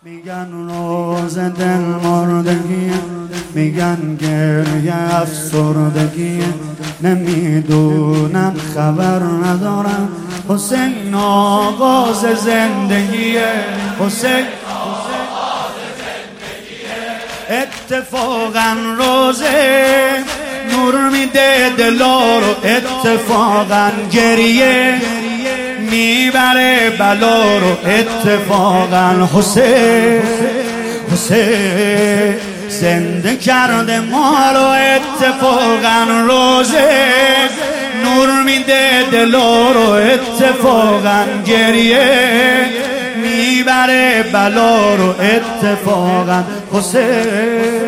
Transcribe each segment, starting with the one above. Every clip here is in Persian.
میگن روز دل مردگی، میگن گریه افسردگی، نمیدونم خبر ندارم. حسین آغاز زندگیه، حسین اتفاقا روزه نور میده دلا رو، اتفاقا گریه میبره بلا رو، اتفاقا حسین زنده کرده ما رو، اتفاقا روزه نور میده دلا رو، اتفاقا گریه میبره بلا رو، اتفاقا حسین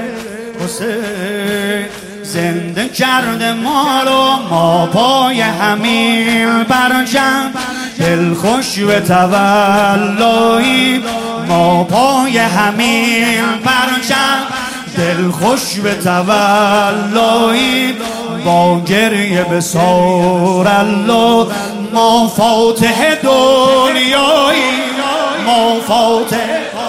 زنده کرده ما رو. ما پای همین پرچم دل خوش به تولایی، ما پای همین پرچم دل خوش به تولایی، با گریه به سار الله ما فاتح دنیایی، ما فاتح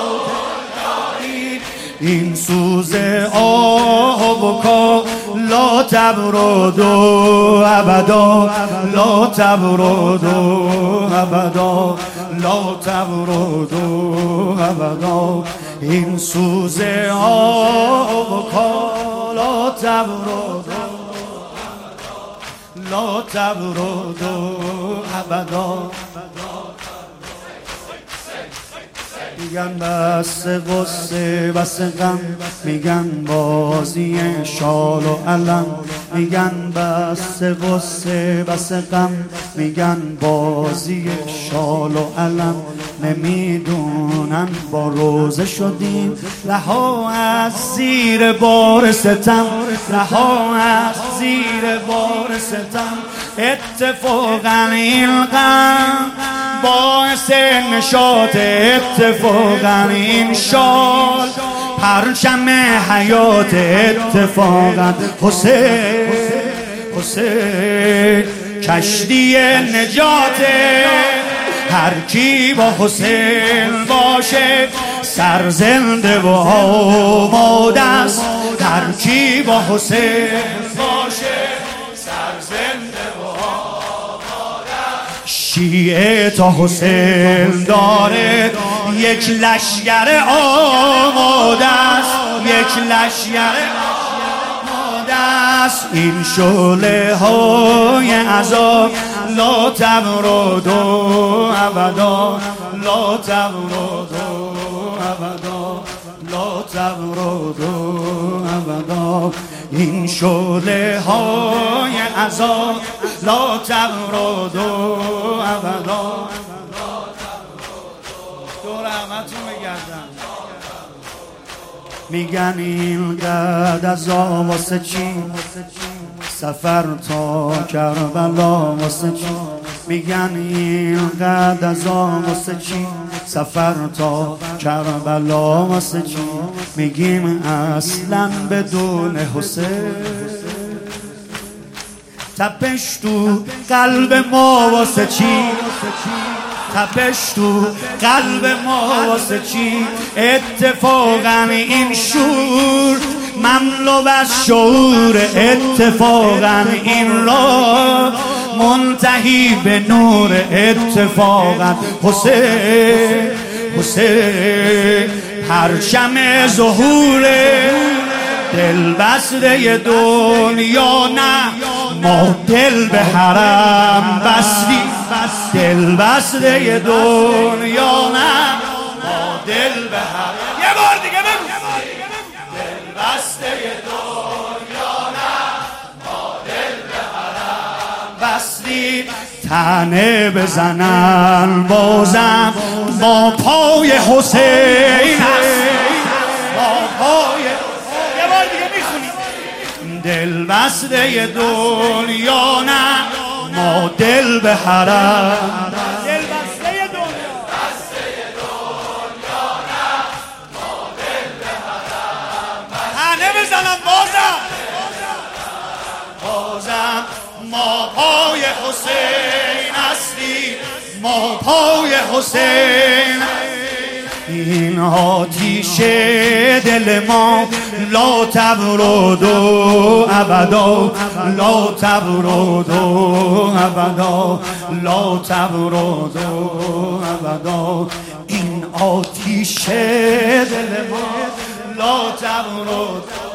این سوز آه و کا لا تبرد ابدا، لا تبرد ابدا، لا تبرد ابدا. این سوز آه و کا لا تبرد، لا تبرد ابدا. میگن بس غصه بس غم، میگن بازی شال و علم، میگن بس غصه بس غم، میگن بازی شال و علم. نمیدونن با روزه شدیم رها از زیر بار ستم، رها از زیر بار ستم. اتفاقا این غم باعث نشاط، اتفاقا این شال پرچم حیات، اتفاقا حسین کشتی نجات. هر کی با حسین باشه سرزنده و آماده است، هر کی با حسین باشه سرزنده و آماده است. شیعه تا حسین داره یک لشگر آماده است، یک لشگر آماده است. این شعله های عذاب لا تبرد ابدا، لا تبرد ابدا، لا تبرد ابدا. این شعله های عذاب لا تبرد ابدا. دور همتون بگردم. میگن این قد از واسه چی، سفر تا کربلا واسه چی. میگن این قد از واسه چی، سفر تا کربلا واسه چی. میگیم اصلا بدون حسین تپش تو قلب ما واسه چی، تپش تو قلب ما واسه چی. اتفاقا این شور مملو از شعور، اتفاقا این راه منتهی به نور، اتفاقا حسین پرچم ظهوره. دل بسته دنیا نه، ما دل به حرم بستیم، دل بسته دنیا نه، ما دل به حرم. یه بار دیگه بگو. دل بسته دنیا نه، ما دل به حرم بستیم. تنه بزنن بازم با پای حسین است، با پای حسین. یه بار دیگه میخونیم. دل بسته دنیا نه، ما دل به حرم. دل بسته دنیا، بسته دنیا نه، ما دل به حرم. تنه بزنن بازم ما پای حسین هستیم، ما پای حسین. این آتیش دل ما لا تبرد ابدا، لا تبرد ابدا، لا تبرد ابدا. این آتیش دل ما لا تبرد